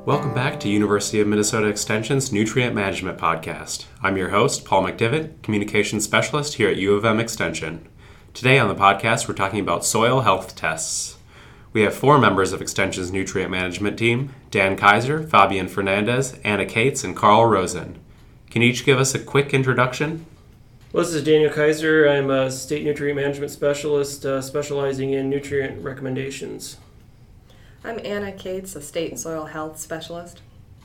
Welcome back to University of Minnesota Extension's Nutrient Management Podcast. I'm your host, Paul McDivitt, Communications Specialist here at U of M Extension. Today on the podcast, we're talking about soil health tests. We have 4 members of Extension's Nutrient Management team: Dan Kaiser, Fabian Fernandez, Anna Cates, and Carl Rosen. Can you each give us a quick introduction? Well, this is Daniel Kaiser. I'm a State Nutrient Management Specialist specializing in nutrient recommendations. I'm Anna Cates, a State and Soil Health Specialist.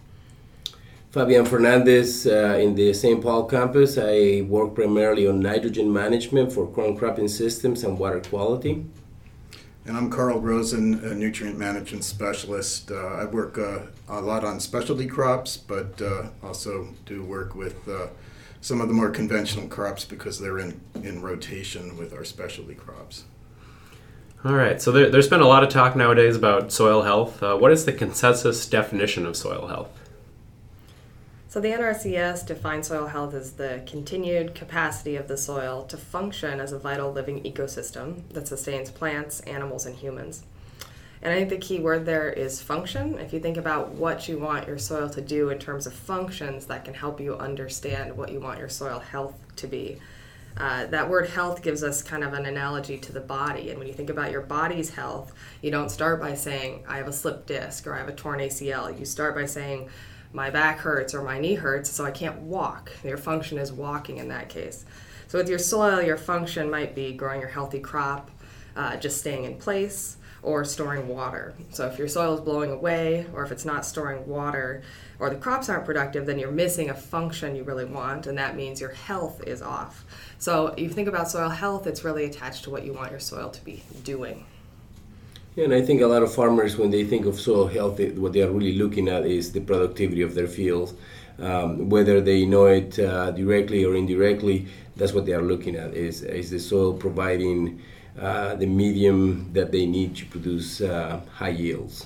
Fabian Fernandez, in the St. Paul campus. I work primarily on nitrogen management for corn cropping systems and water quality. And I'm Carl Rosen, a nutrient management specialist. I work a lot on specialty crops, but also do work with some of the more conventional crops because they're in rotation with our specialty crops. All right, so there's been a lot of talk nowadays about soil health. What is the consensus definition of soil health? So the NRCS defines soil health as the continued capacity of the soil to function as a vital living ecosystem that sustains plants, animals, and humans. And I think the key word there is function. If you think about what you want your soil to do in terms of functions, that can help you understand what you want your soil health to be. That word health gives us kind of an analogy to the body. And when you think about your body's health, you don't start by saying, I have a slipped disc or I have a torn ACL. You start by saying, my back hurts or my knee hurts, so I can't walk. Your function is walking in that case. So with your soil, your function might be growing your healthy crop, just staying in place, or storing water. So if your soil is blowing away, or if it's not storing water, or the crops aren't productive, then you're missing a function you really want, and that means your health is off. So if you think about soil health, it's really attached to what you want your soil to be doing. Yeah, and I think a lot of farmers, when they think of soil health, what they are really looking at is the productivity of their fields. Whether they know it directly or indirectly, that's what they are looking at, is the soil providing the medium that they need to produce high yields.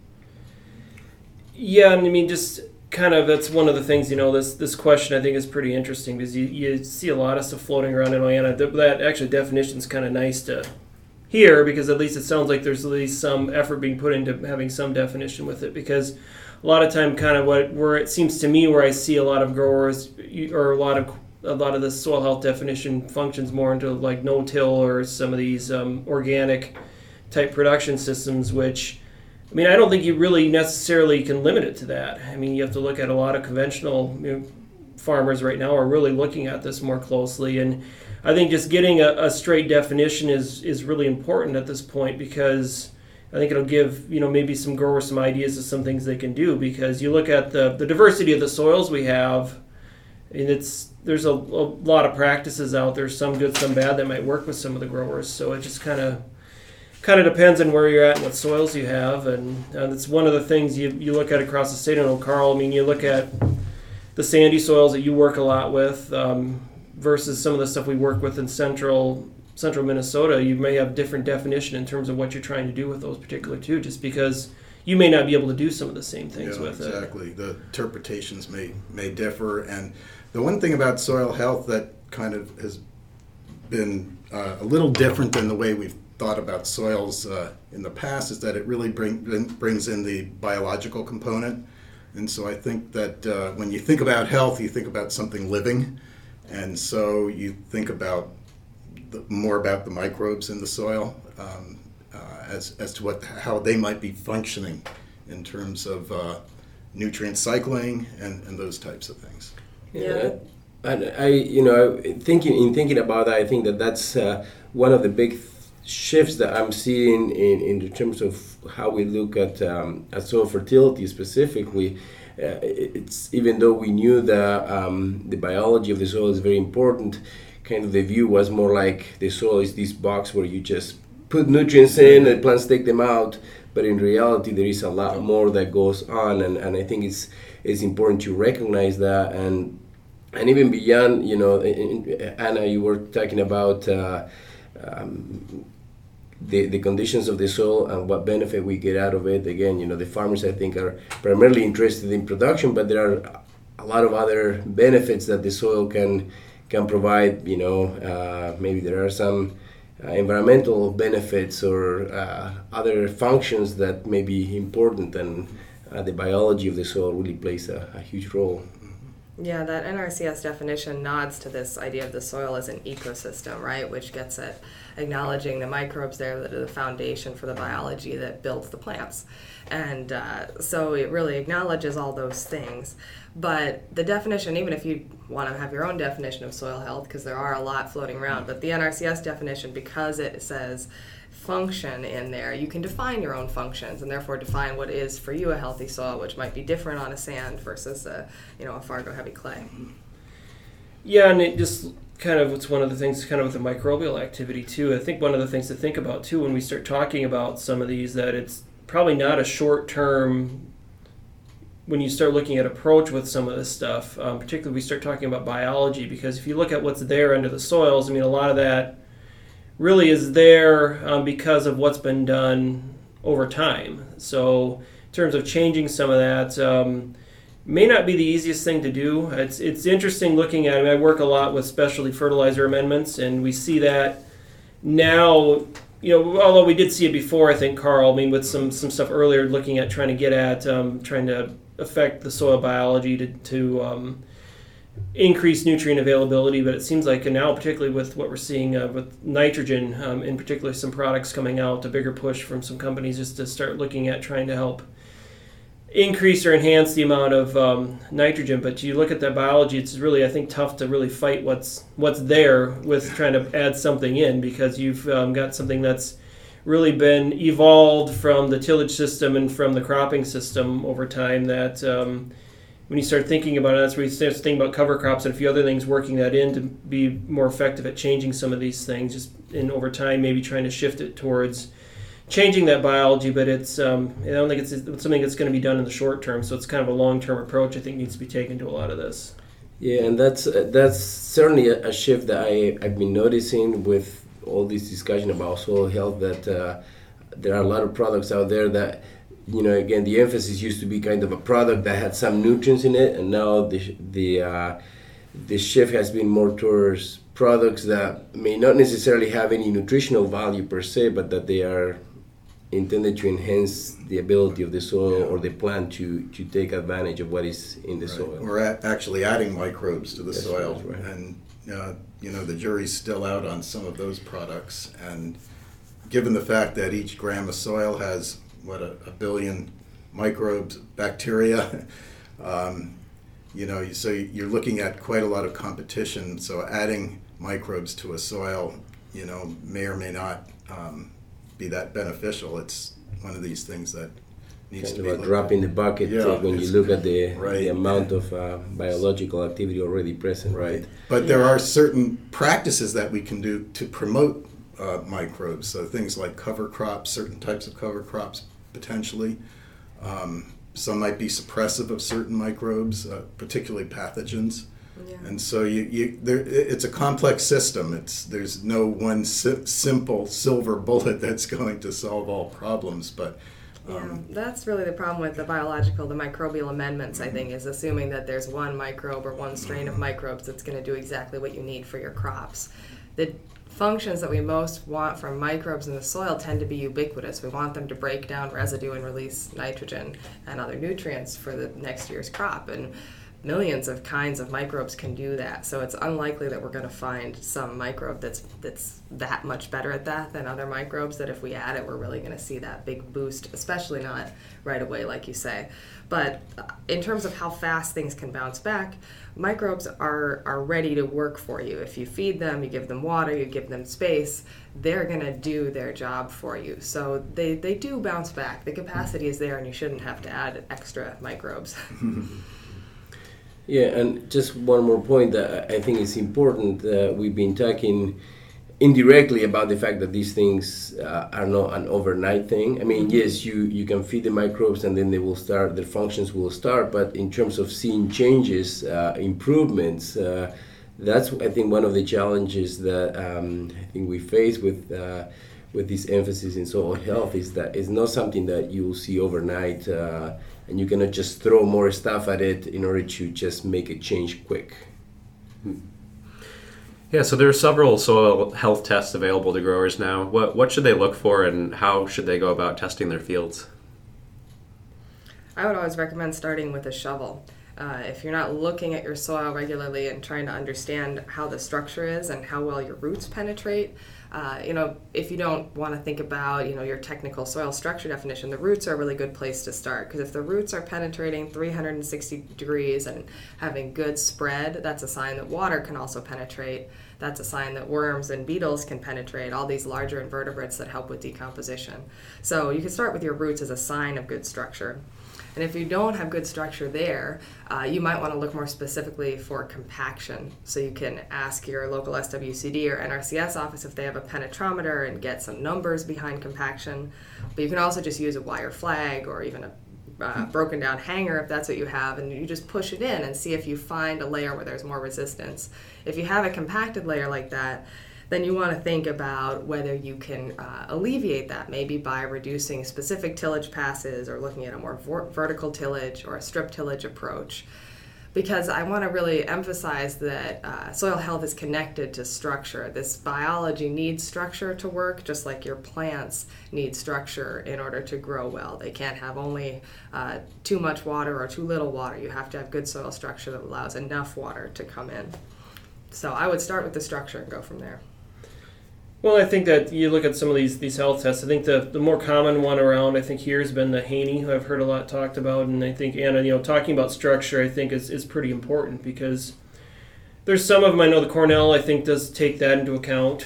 Yeah, and I mean, just kind of, that's one of the things, this question I think is pretty interesting because you see a lot of stuff floating around in Atlanta. That actually definition is kind of nice to hear because at least it sounds like there's at least some effort being put into having some definition with it, because a lot of time kind of where it seems to me where I see a lot of growers or a lot of the soil health definition functions more into like no-till or some of these organic type production systems, which, I mean, I don't think you really necessarily can limit it to that. I mean, you have to look at a lot of conventional farmers right now are really looking at this more closely, and I think just getting a straight definition is really important at this point, because I think it'll give maybe some growers some ideas of some things they can do, because you look at the diversity of the soils we have, and there's a lot of practices out there, some good, some bad, that might work with some of the growers. So it just kind of depends on where you're at and what soils you have, and it's one of the things you look at across the state. I know, Carl, I mean, you look at the sandy soils that you work a lot with versus some of the stuff we work with in central Minnesota. You may have different definition in terms of what you're trying to do with those particular two, just because you may not be able to do some of the same things with it. Exactly. The interpretations may differ, and the one thing about soil health that kind of has been a little different than the way we've thought about soils in the past is that it really brings in the biological component. And so I think that when you think about health, you think about something living, and so you think about more about the microbes in the soil as to how they might be functioning in terms of nutrient cycling and those types of things. Yeah. And I thinking about that, I think that's one of the big shifts that I'm seeing in terms of how we look at soil fertility specifically. It's, even though we knew the biology of the soil is very important, kind of the view was more like the soil is this box where you just put nutrients in and plants take them out. But in reality, there is a lot more that goes on, and I think it's important to recognize that, and even beyond, Anna, you were talking about the conditions of the soil and what benefit we get out of it. Again, the farmers, I think, are primarily interested in production, but there are a lot of other benefits that the soil can provide. Maybe there are some environmental benefits or other functions that may be important, and the biology of the soil really plays a huge role. Yeah, that NRCS definition nods to this idea of the soil as an ecosystem, right? Which gets at acknowledging the microbes there that are the foundation for the biology that builds the plants. And so it really acknowledges all those things. But the definition, even if you want to have your own definition of soil health, because there are a lot floating around, but the NRCS definition, because it says function in there, you can define your own functions and therefore define what is for you a healthy soil, which might be different on a sand versus a Fargo heavy clay. Yeah, and it just kind of, it's one of the things kind of with the microbial activity too. I think one of the things to think about too when we start talking about some of these, that it's probably not a short term, when you start looking at approach with some of this stuff, particularly we start talking about biology, because if you look at what's there under the soils, I mean, a lot of that really is there because of what's been done over time. So in terms of changing some of that, may not be the easiest thing to do. It's interesting looking at it. I mean, I work a lot with specialty fertilizer amendments, and we see that now, although we did see it before, I think, Carl, I mean, with some stuff earlier looking at trying to get at trying to affect the soil biology to increase nutrient availability, but it seems like now, particularly with what we're seeing with nitrogen, in particular some products coming out, a bigger push from some companies just to start looking at trying to help increase or enhance the amount of nitrogen. But you look at that biology, it's really, I think, tough to really fight what's there with trying to add something in, because you've got something that's really been evolved from the tillage system and from the cropping system over time, that when you start thinking about it, that's where you start thinking about cover crops and a few other things, working that in to be more effective at changing some of these things, just in over time maybe trying to shift it towards changing that biology. But it's I don't think it's something that's going to be done in the short term, so it's kind of a long-term approach I think needs to be taken to a lot of this. Yeah, and that's certainly a shift that I've been noticing with all this discussion about soil health, that there are a lot of products out there that, again, the emphasis used to be kind of a product that had some nutrients in it, and now the shift has been more towards products that may not necessarily have any nutritional value per se, but that they are intended to enhance the ability of the soil or the plant to take advantage of what is in the soil. We're actually adding microbes to the soil, right. And the jury's still out on some of those products. And given the fact that each gram of soil has a billion microbes, bacteria, so you're looking at quite a lot of competition. So adding microbes to a soil, may or may not be that beneficial. It's one of these things that needs to be a drop in the bucket when you look at the amount of biological activity already present. Right. But there are certain practices that we can do to promote microbes. So things like cover crops, certain types of cover crops potentially. Some might be suppressive of certain microbes, particularly pathogens. Yeah. And so it's a complex system. There's no one simple silver bullet that's going to solve all problems. But that's really the problem with the microbial amendments, I think, is assuming that there's one microbe or one strain of microbes that's going to do exactly what you need for your crops. The functions that we most want from microbes in the soil tend to be ubiquitous. We want them to break down residue and release nitrogen and other nutrients for the next year's crop. And millions of kinds of microbes can do that. So it's unlikely that we're going to find some microbe that's that much better at that than other microbes, that if we add it, we're really going to see that big boost, especially not right away, like you say. But in terms of how fast things can bounce back, microbes are ready to work for you. If you feed them, you give them water, you give them space, they're going to do their job for you. So they do bounce back. The capacity is there, and you shouldn't have to add extra microbes. Yeah, and just one more point that I think is important. We've been talking indirectly about the fact that these things are not an overnight thing. I mean, yes, you can feed the microbes and then they will start, their functions will start, but in terms of seeing changes, improvements, that's, I think, one of the challenges that I think we face with this emphasis in soil health, is that it's not something that you will see overnight, and you cannot just throw more stuff at it in order to just make a change quick. Yeah, so there are several soil health tests available to growers now. What should they look for, and how should they go about testing their fields? I would always recommend starting with a shovel. If you're not looking at your soil regularly and trying to understand how the structure is and how well your roots penetrate, if you don't want to think about, your technical soil structure definition, the roots are a really good place to start. Because if the roots are penetrating 360 degrees and having good spread, that's a sign that water can also penetrate. That's a sign that worms and beetles can penetrate, all these larger invertebrates that help with decomposition. So you can start with your roots as a sign of good structure. And if you don't have good structure there, you might want to look more specifically for compaction. So you can ask your local SWCD or NRCS office if they have a penetrometer and get some numbers behind compaction. But you can also just use a wire flag or even a broken down hanger if that's what you have, and you just push it in and see if you find a layer where there's more resistance. If you have a compacted layer like that, then you want to think about whether you can alleviate that, maybe by reducing specific tillage passes or looking at a more vertical tillage or a strip tillage approach. Because I want to really emphasize that soil health is connected to structure. This biology needs structure to work, just like your plants need structure in order to grow well. They can't have only too much water or too little water. You have to have good soil structure that allows enough water to come in. So I would start with the structure and go from there. Well, I think that you look at some of these health tests. I think the more common one around, I think here has been the Haney, who I've heard a lot talked about, and I think Anna, talking about structure, I think is pretty important because there's some of them. I know the Cornell, I think, does take that into account.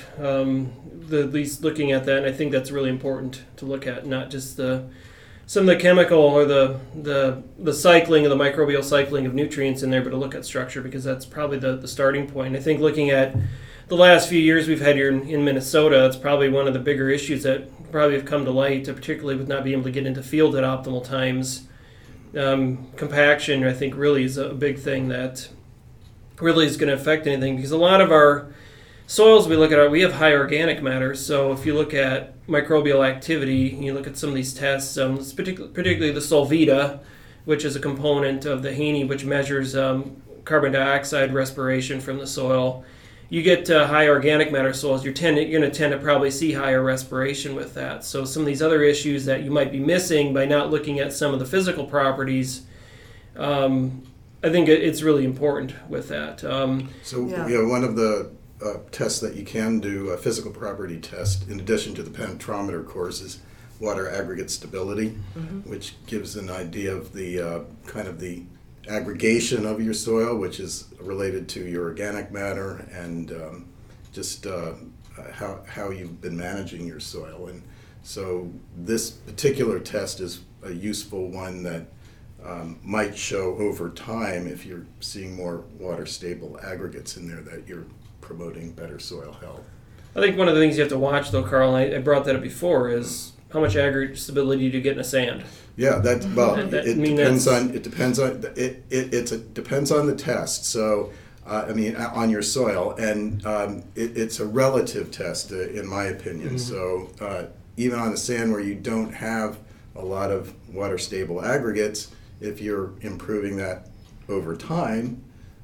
At least looking at that, and I think that's really important to look at, not just some of the chemical or the cycling, or the microbial cycling of nutrients in there, but to look at structure because that's probably the starting point. I think looking at the last few years we've had here in Minnesota, it's probably one of the bigger issues that probably have come to light, particularly with not being able to get into field at optimal times. Compaction, I think, really is a big thing that really is going to affect anything because a lot of our soils we look at, we have high organic matter. So if you look at microbial activity, you look at some of these tests, particularly the Solvita, which is a component of the Haney, which measures carbon dioxide respiration from the soil. You get high organic matter soils, you're going to tend to probably see higher respiration with that. So some of these other issues that you might be missing by not looking at some of the physical properties, I think it's really important with that. One of the tests that you can do, a physical property test, in addition to the penetrometer course, is water aggregate stability, which gives an idea of the kind of the aggregation of your soil, which is related to your organic matter and how you've been managing your soil. And so this particular test is a useful one that might show over time, if you're seeing more water stable aggregates in there, that you're promoting better soil health. I think one of the things you have to watch, though, Carl, and I brought that up before, is how much aggregate stability do you get in the sand? Yeah, it depends on the test. So, on your soil, and it's a relative test, in my opinion. So, even on the sand where you don't have a lot of water stable aggregates, if you're improving that over time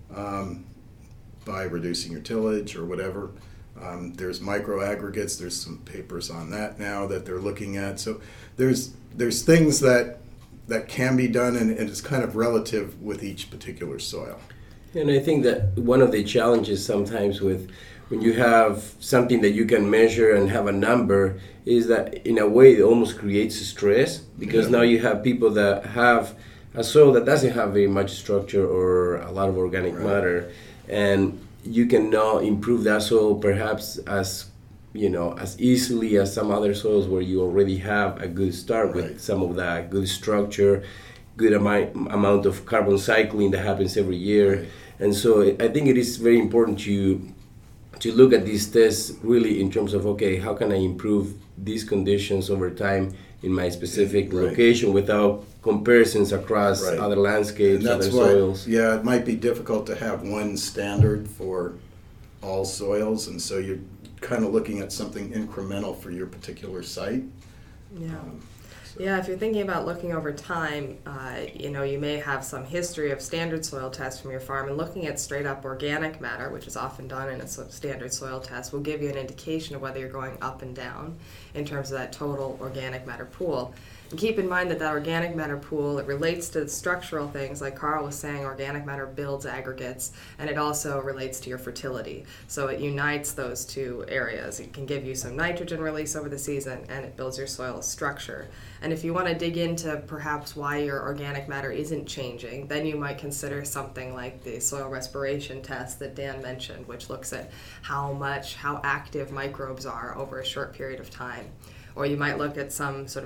by reducing your tillage or whatever, there's micro aggregates. There's some papers on that now that they're looking at. So there's things that can be done, and it's kind of relative with each particular soil. And I think that one of the challenges sometimes with when you have something that you can measure and have a number is that in a way it almost creates stress because now you have people that have a soil that doesn't have very much structure or a lot of organic matter, and you can now improve that soil perhaps as easily as some other soils where you already have a good start with some of that good structure, good amount of carbon cycling that happens every year. And so I think it is very important to look at these tests really in terms of, okay, how can I improve these conditions over time in my specific location without comparisons across other landscapes, other soils. Yeah, it might be difficult to have one standard for all soils, and so you're kind of looking at something incremental for your particular site. Yeah. So. Yeah, if you're thinking about looking over time, you may have some history of standard soil tests from your farm, and looking at straight up organic matter, which is often done in a standard soil test, will give you an indication of whether you're going up and down in terms of that total organic matter pool. And keep in mind that organic matter pool, it relates to the structural things, like Carl was saying, organic matter builds aggregates, and it also relates to your fertility. So it unites those two areas. It can give you some nitrogen release over the season, and it builds your soil structure. And if you want to dig into perhaps why your organic matter isn't changing, then you might consider something like the soil respiration test that Dan mentioned, which looks at how active microbes are over a short period of time. Or you might look at some sort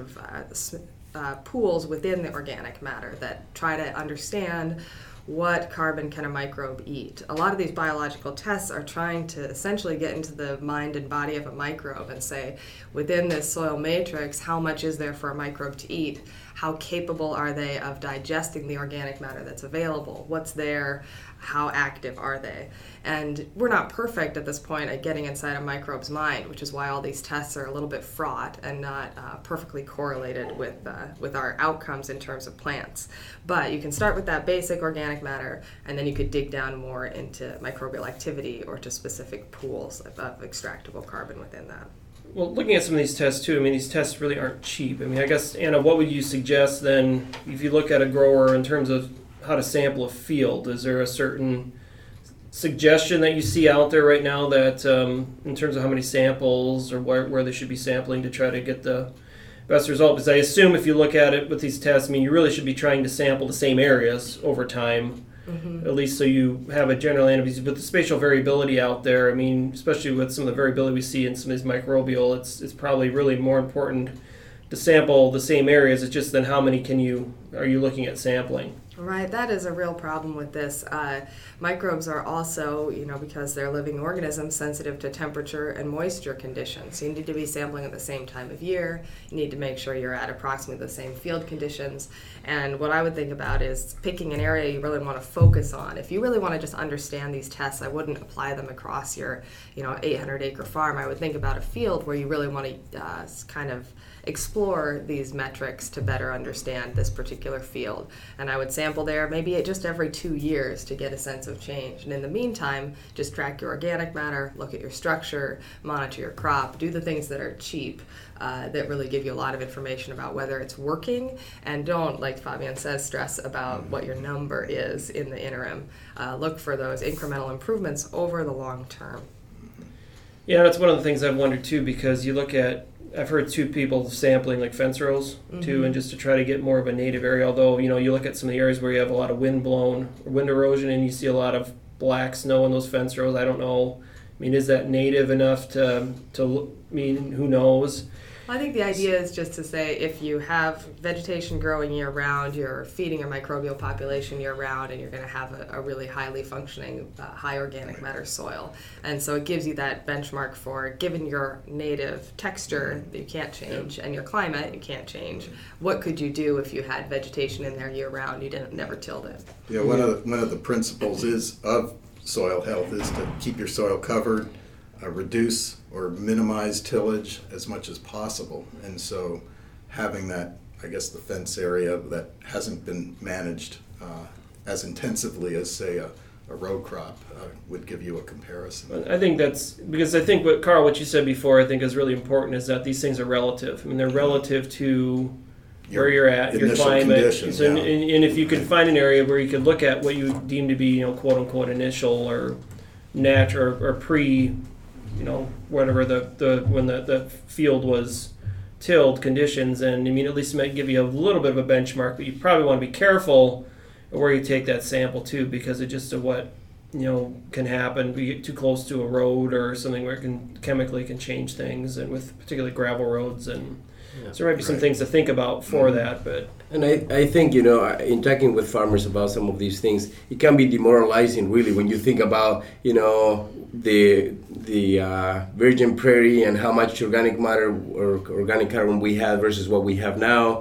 of pools within the organic matter that try to understand what carbon can a microbe eat. A lot of these biological tests are trying to essentially get into the mind and body of a microbe and say, within this soil matrix, how much is there for a microbe to eat? How capable are they of digesting the organic matter that's available? What's there? How active are they? And we're not perfect at this point at getting inside a microbe's mind, which is why all these tests are a little bit fraught and not perfectly correlated with our outcomes in terms of plants. But you can start with that basic organic matter, and then you could dig down more into microbial activity or to specific pools of extractable carbon within that. Well, looking at some of these tests too, these tests really aren't cheap. I guess, Anna, what would you suggest then if you look at a grower in terms of how to sample a field? Is there a certain suggestion that you see out there right now that in terms of how many samples or where they should be sampling to try to get the best result? Because I assume if you look at it with these tests, you really should be trying to sample the same areas over time. Mm-hmm. At least so you have a general analysis. But the spatial variability out there, especially with some of the variability we see in some of these microbial, it's probably really more important to sample the same areas. It's just then how many are you looking at sampling? Right, that is a real problem with this. Microbes are also, because they're living organisms, sensitive to temperature and moisture conditions. So you need to be sampling at the same time of year. You need to make sure you're at approximately the same field conditions. And what I would think about is picking an area you really want to focus on. If you really want to just understand these tests, I wouldn't apply them across your 800-acre farm. I would think about a field where you really want to kind of explore these metrics to better understand this particular field. And I would sample there maybe just every 2 years to get a sense of change. And in the meantime, just track your organic matter, look at your structure, monitor your crop, do the things that are cheap that really give you a lot of information about whether it's working, and don't, like Fabian says, stress about what your number is in the interim. Look for those incremental improvements over the long term. Yeah, that's one of the things I've wondered too, because you look at, I've heard two people sampling like fence rows too, and just to try to get more of a native area. Although, you look at some of the areas where you have a lot of wind erosion, and you see a lot of black snow in those fence rows. I don't know. Is that native enough to who knows? I think the idea is just to say if you have vegetation growing year-round, you're feeding your microbial population year-round, and you're going to have a really highly functioning, high organic matter soil. And so it gives you that benchmark for, given your native texture that you can't change, and your climate you can't change, what could you do if you had vegetation in there year-round, you never tilled it? Yeah, one of the principles of soil health is to keep your soil covered, reduce or minimize tillage as much as possible. And so having that, I guess, the fence area that hasn't been managed as intensively as, say, a row crop would give you a comparison. I think that's because I think what you said before, I think is really important, is that these things are relative. They're relative to where you're at, your climate. So, and if you could find an area where you could look at what you deem to be, quote unquote, initial or natural or pre, whatever when the field was tilled conditions, and at least it might give you a little bit of a benchmark, but you probably want to be careful where you take that sample too, because it just of what can happen. We get too close to a road or something where it can chemically change things, and with particularly gravel roads, and so there might be some things to think about for that. But I think in talking with farmers about some of these things, it can be demoralizing really when you think about the virgin prairie and how much organic matter or organic carbon we had versus what we have now,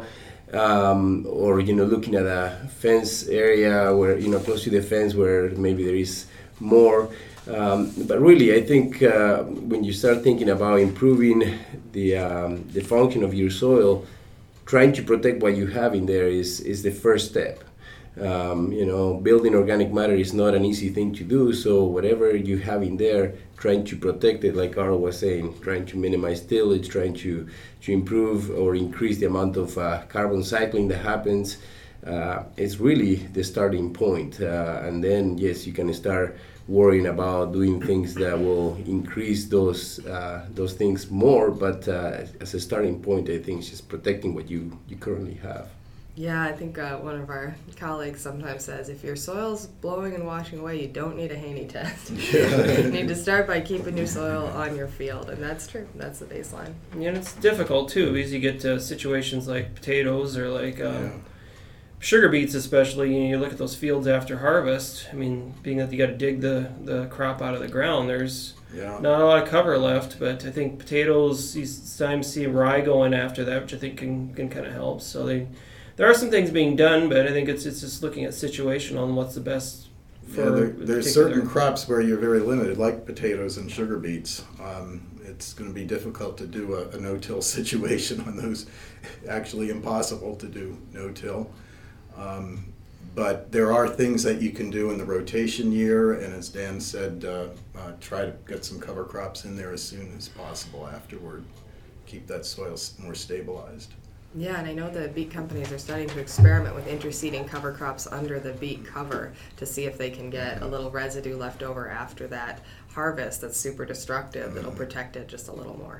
or looking at a fence area where close to the fence where maybe there is more. But really, I think when you start thinking about improving the function of your soil, trying to protect what you have in there is the first step. Building organic matter is not an easy thing to do, so whatever you have in there, trying to protect it, like Carl was saying, trying to minimize tillage, trying to improve or increase the amount of carbon cycling that happens, is really the starting point. And then, yes, you can start worrying about doing things that will increase those things more, but as a starting point, I think it's just protecting what you currently have. Yeah, I think one of our colleagues sometimes says, if your soil's blowing and washing away, you don't need a Haney test. You need to start by keeping your soil on your field, and that's true. That's the baseline. Yeah, and it's difficult, too, because you get to situations like potatoes or like sugar beets especially. You look at those fields after harvest. I mean, being that you got to dig the crop out of the ground, there's not a lot of cover left, but I think potatoes, you sometimes see rye going after that, which I think can kind of help. So there are some things being done, but I think it's just looking at situational and what's the best for there's certain crops where you're very limited, like potatoes and sugar beets. It's going to be difficult to do a no-till situation on those. Actually impossible to do no-till. But there are things that you can do in the rotation year, and as Dan said, try to get some cover crops in there as soon as possible afterward. Keep that soil more stabilized. Yeah, and I know the beet companies are starting to experiment with interseeding cover crops under the beet cover to see if they can get a little residue left over after that harvest that's super destructive that'll protect it just a little more.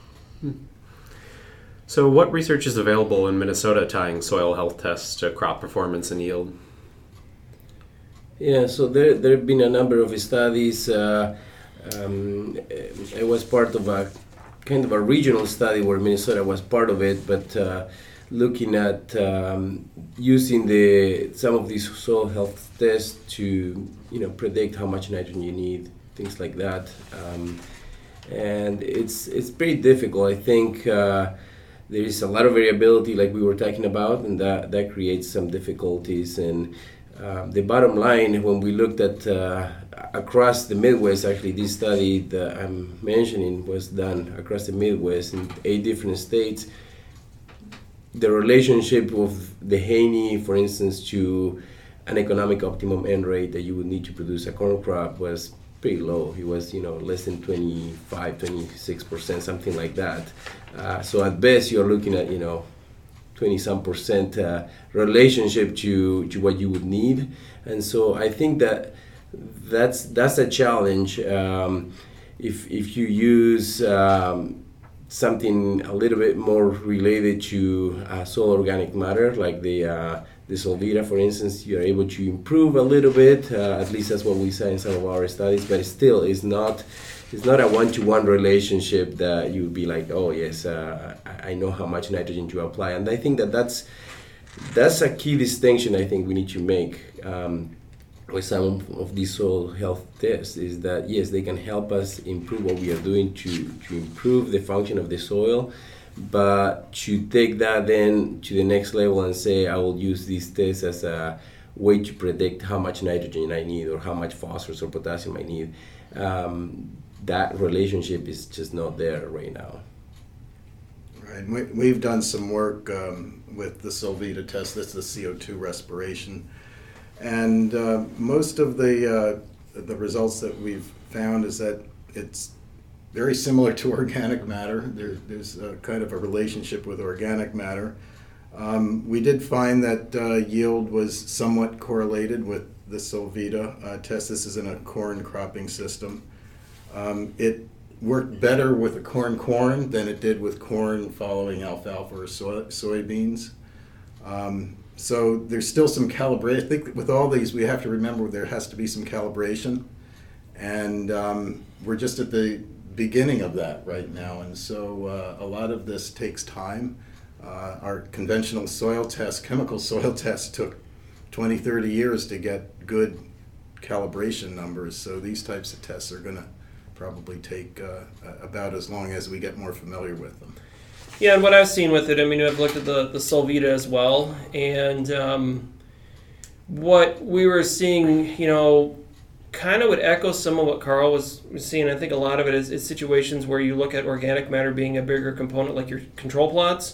So what research is available in Minnesota tying soil health tests to crop performance and yield? Yeah, so there have been a number of studies. I was part of a kind of a regional study where Minnesota was part of it, but looking at using some of these soil health tests to predict how much nitrogen you need, things like that, and it's pretty difficult. I think there is a lot of variability, like we were talking about, and that creates some difficulties. And the bottom line, when we looked at across the Midwest, actually this study that I'm mentioning was done across the Midwest in 8 different states. The relationship of the Haney, for instance, to an economic optimum end rate that you would need to produce a corn crop was pretty low. It was less than 25, 26%, something like that. So at best you're looking at 20-some% relationship to what you would need. And so I think that's a challenge. If you use something a little bit more related to soil organic matter, like the Solvita, for instance, you're able to improve a little bit. At least that's what we saw in some of our studies. But it still is not. It's not a one-to-one relationship that you would be like, oh yes, I know how much nitrogen to apply. And I think that's a key distinction I think we need to make with some of these soil health tests, is that yes, they can help us improve what we are doing to improve the function of the soil, but to take that then to the next level and say, I will use these tests as a way to predict how much nitrogen I need or how much phosphorus or potassium I need. That relationship is just not there right now. Right. We've done some work with the Solvita test. That's the CO2 respiration. And most of the results that we've found is that it's very similar to organic matter. There's kind of a relationship with organic matter. We did find that yield was somewhat correlated with the Solvita test. This is in a corn cropping system. It worked better with a corn than it did with corn following alfalfa or soybeans. So there's still some calibration. I think with all these, we have to remember there has to be some calibration. And we're just at the beginning of that right now. And so a lot of this takes time. Our conventional soil tests, chemical soil tests, took 20, 30 years to get good calibration numbers. So these types of tests are going to probably take about as long as we get more familiar with them. Yeah, and what I've seen with it, I mean, I've looked at the Solvita as well, and what we were seeing, kind of would echo some of what Carl was seeing. I think a lot of it is situations where you look at organic matter being a bigger component, like your control plots,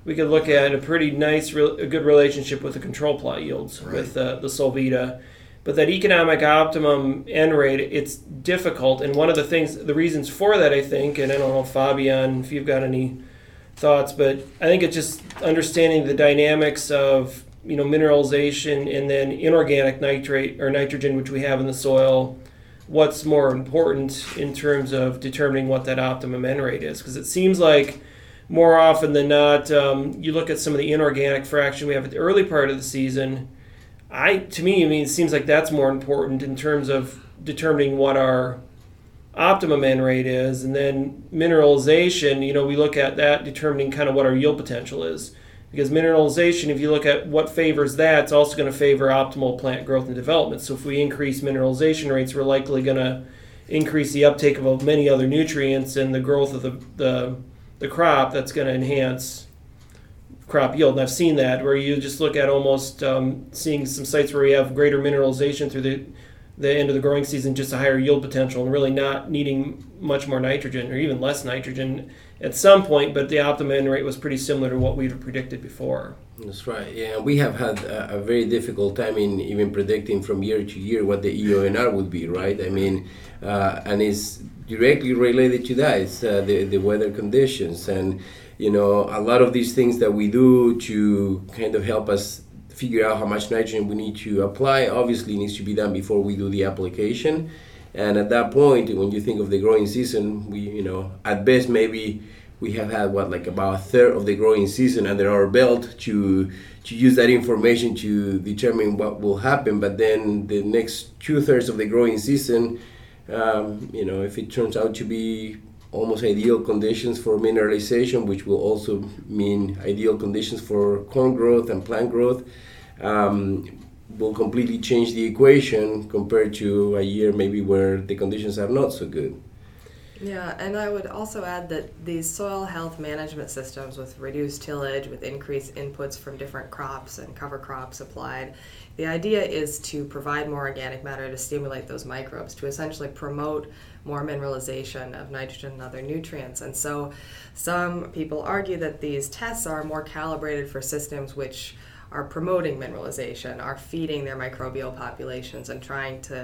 we could look at a pretty nice, a good relationship with the control plot yields with the Solvita. But that economic optimum N rate, it's difficult. And one of the reasons for that, I think, and I don't know, Fabian, if you've got any thoughts, but I think it's just understanding the dynamics of, mineralization and then inorganic nitrate or nitrogen, which we have in the soil. What's more important in terms of determining what that optimum N rate is? Because it seems like more often than not, you look at some of the inorganic fraction we have at the early part of the season. To me, it seems like that's more important in terms of determining what our optimum N rate is, and then mineralization. We look at that determining kind of what our yield potential is, because mineralization, if you look at what favors that, it's also going to favor optimal plant growth and development. So if we increase mineralization rates, we're likely going to increase the uptake of many other nutrients and the growth of the crop. That's going to enhance crop yield. And I've seen that where you just look at almost seeing some sites where you have greater mineralization through the end of the growing season, just a higher yield potential, and really not needing much more nitrogen or even less nitrogen at some point, but the optimum N rate was pretty similar to what we'd predicted before. That's right. Yeah, we have had a very difficult time in even predicting from year to year what the EONR would be, right? And it's directly related to that. It's the weather conditions, and a lot of these things that we do to kind of help us figure out how much nitrogen we need to apply obviously needs to be done before we do the application. And at that point, when you think of the growing season, we, at best maybe we have had about a third of the growing season under our belt to use that information to determine what will happen. But then the next 2/3 of the growing season, if it turns out to be almost ideal conditions for mineralization, which will also mean ideal conditions for corn growth and plant growth, will completely change the equation compared to a year maybe where the conditions are not so good. Yeah, and I would also add that these soil health management systems with reduced tillage, with increased inputs from different crops and cover crops applied, the idea is to provide more organic matter to stimulate those microbes, to essentially promote more mineralization of nitrogen and other nutrients. And so some people argue that these tests are more calibrated for systems which are promoting mineralization, are feeding their microbial populations and trying to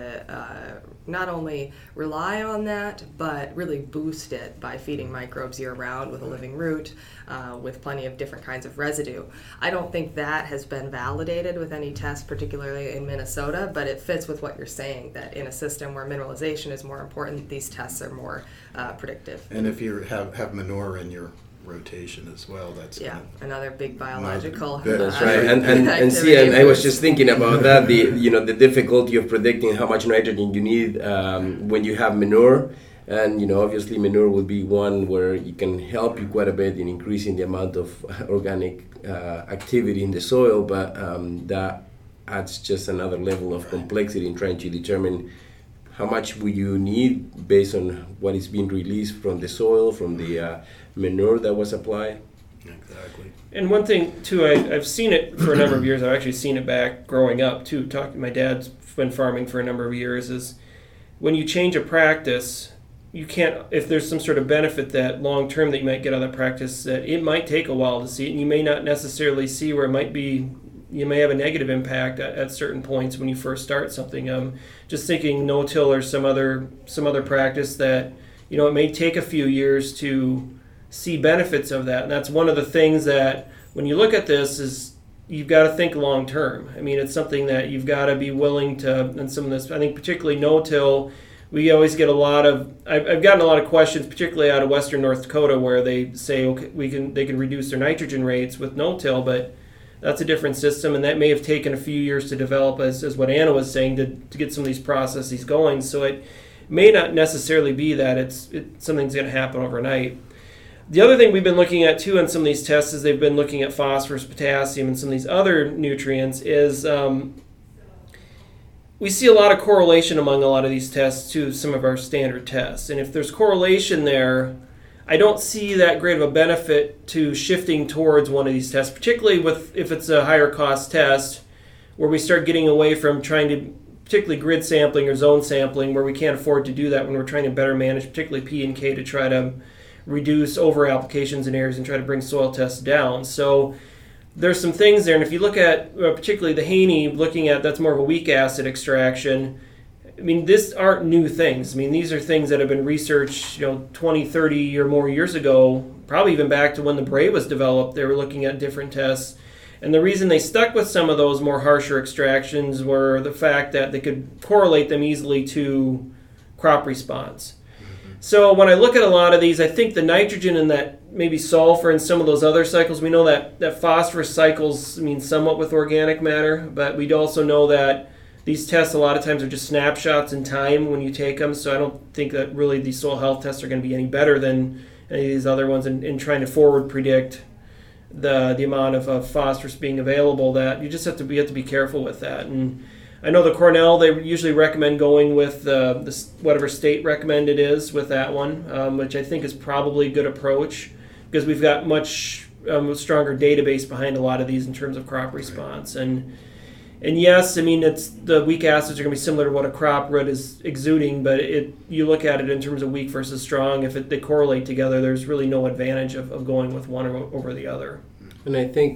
not only rely on that, but really boost it by feeding microbes year-round with a living root, with plenty of different kinds of residue. I don't think that has been validated with any tests, particularly in Minnesota, but it fits with what you're saying, that in a system where mineralization is more important, these tests are more predictive. And if you have manure in your rotation as well, that's another big biological that's right. And see, and I was just thinking about that, the difficulty of predicting how much nitrogen you need when you have manure. And obviously manure will be one where it can help you quite a bit in increasing the amount of organic activity in the soil, but that adds just another level of complexity in trying to determine how much will you need based on what is being released from the soil, from the manure that was applied. Exactly. And one thing too, I've seen it for a number of years. I've actually seen it back growing up too. My dad's been farming for a number of years. Is when you change a practice, you can't, if there's some sort of benefit that long term that you might get out of that practice, that it might take a while to see it, and you may not necessarily see where it might be. You may have a negative impact at certain points when you first start something. Just thinking no-till or some other practice that it may take a few years to see benefits of that. And that's one of the things that when you look at this is you've got to think long term. It's something that you've got to be willing to. And some of this, I think, particularly no-till, we always get a lot of. I've gotten a lot of questions, particularly out of Western North Dakota, where they say, okay, they can reduce their nitrogen rates with no-till, but that's a different system, and that may have taken a few years to develop, as what Anna was saying, to get some of these processes going. So it may not necessarily be that something's going to happen overnight. The other thing we've been looking at, too, on some of these tests is they've been looking at phosphorus, potassium, and some of these other nutrients, is we see a lot of correlation among a lot of these tests to some of our standard tests. And if there's correlation there, I don't see that great of a benefit to shifting towards one of these tests, particularly if it's a higher cost test where we start getting away from trying to, particularly grid sampling or zone sampling, where we can't afford to do that when we're trying to better manage particularly P and K to try to reduce over applications in areas and try to bring soil tests down. So there's some things there, and if you look at particularly the Haney, looking at that's more of a weak acid extraction. I mean, these aren't new things. I mean, these are things that have been researched, 20, 30 or more years ago, probably even back to when the Bray was developed. They were looking at different tests. And the reason they stuck with some of those more harsher extractions were the fact that they could correlate them easily to crop response. So when I look at a lot of these, I think the nitrogen and that maybe sulfur and some of those other cycles, we know that phosphorus cycles somewhat with organic matter, but we also know that these tests a lot of times are just snapshots in time when you take them, so I don't think that really these soil health tests are going to be any better than any of these other ones in trying to forward predict the amount of phosphorus being available. That you just have to be careful with that. And I know the Cornell, they usually recommend going with the whatever state recommended is with that one, which I think is probably a good approach because we've got much stronger database behind a lot of these in terms of crop response. And yes, it's the weak acids are going to be similar to what a crop root is exuding, but you look at it in terms of weak versus strong. If they correlate together, there's really no advantage of going with one over the other. And I think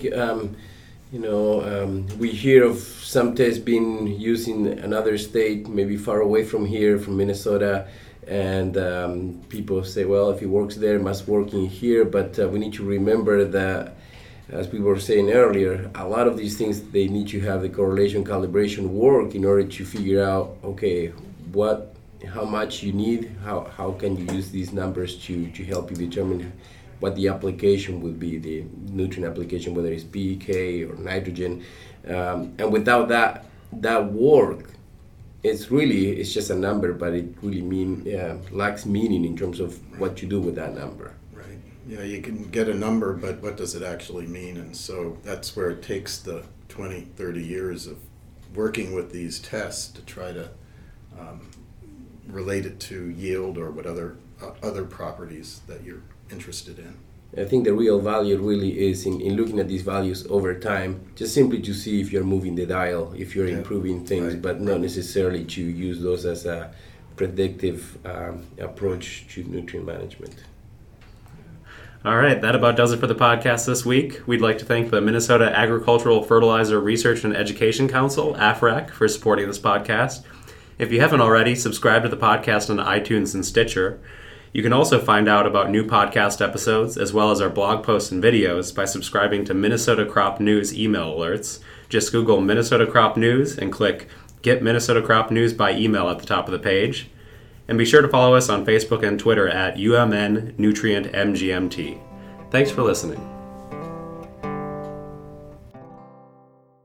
we hear of some tests being used in another state, maybe far away from here, from Minnesota, and people say, well, if it works there, it must work in here. But we need to remember that, as we were saying earlier, a lot of these things, they need to have the correlation calibration work in order to figure out, okay, how much you need, how can you use these numbers to help you determine what the application would be, the nutrient application, whether it's P, K, or nitrogen. And without that work, it's just a number, but it really lacks meaning in terms of what you do with that number. Right. Yeah, you can get a number, but what does it actually mean? And so that's where it takes the 20, 30 years of working with these tests to try to relate it to yield or what other properties that you're interested in. I think the real value really is in looking at these values over time, just simply to see if you're moving the dial, if you're improving things, right, but not necessarily to use those as a predictive approach to nutrient management. All right, that about does it for the podcast this week. We'd like to thank the Minnesota Agricultural Fertilizer Research and Education Council, AFREC, for supporting this podcast. If you haven't already, subscribe to the podcast on iTunes and Stitcher. You can also find out about new podcast episodes as well as our blog posts and videos by subscribing to Minnesota Crop News email alerts. Just Google Minnesota Crop News and click Get Minnesota Crop News by email at the top of the page. And be sure to follow us on Facebook and Twitter at UMN Nutrient MGMT. Thanks for listening.